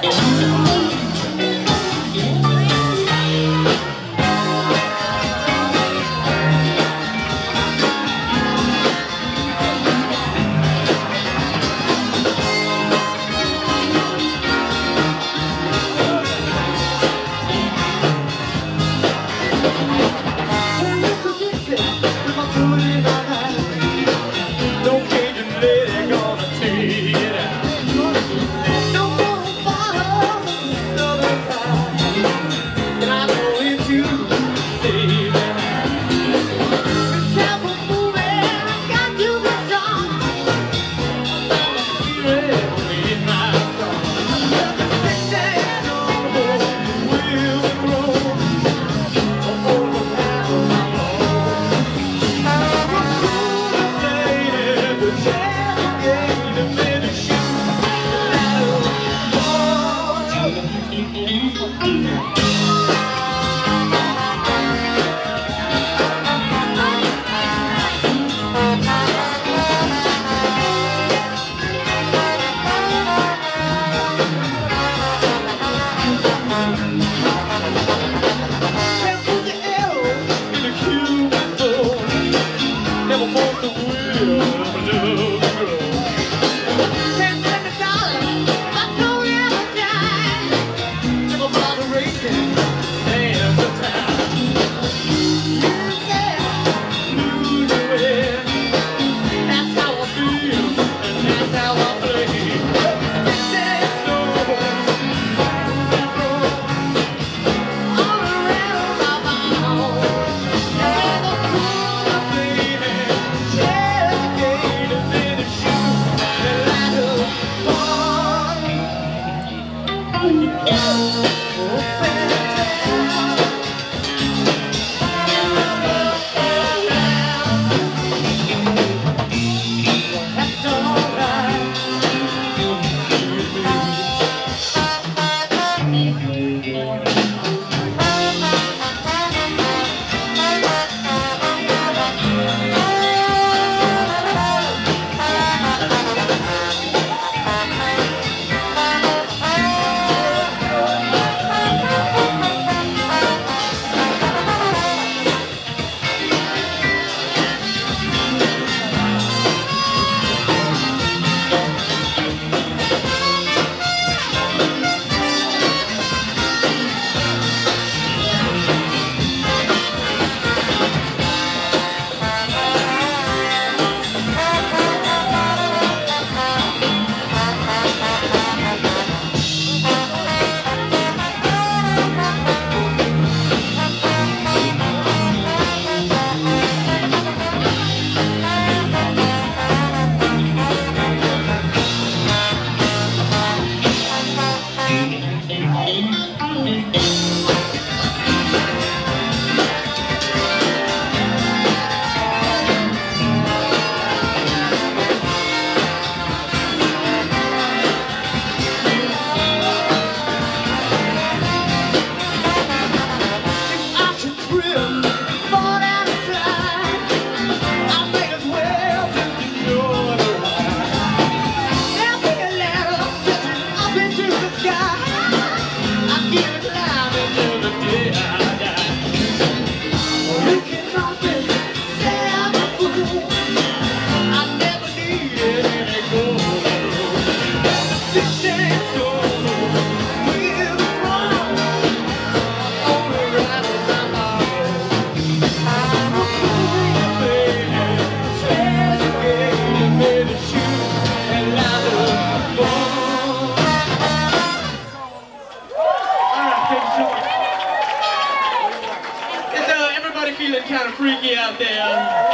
Kind of freaky out there.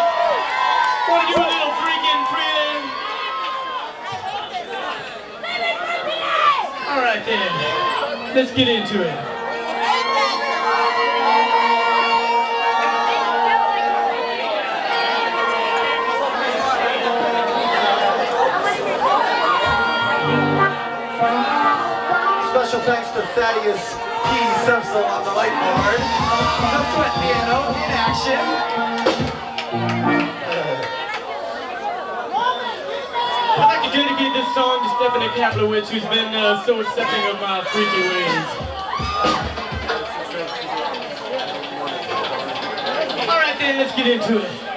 Want to do a little freaking freely? All right then, let's get into it. Special thanks to Thaddeus Key Simpson on the light board. No sweat piano in action. I'd like to dedicate this song to Stephanie Kaplowitz, who's been so accepting of my freaky ways. Alright then, let's get into it.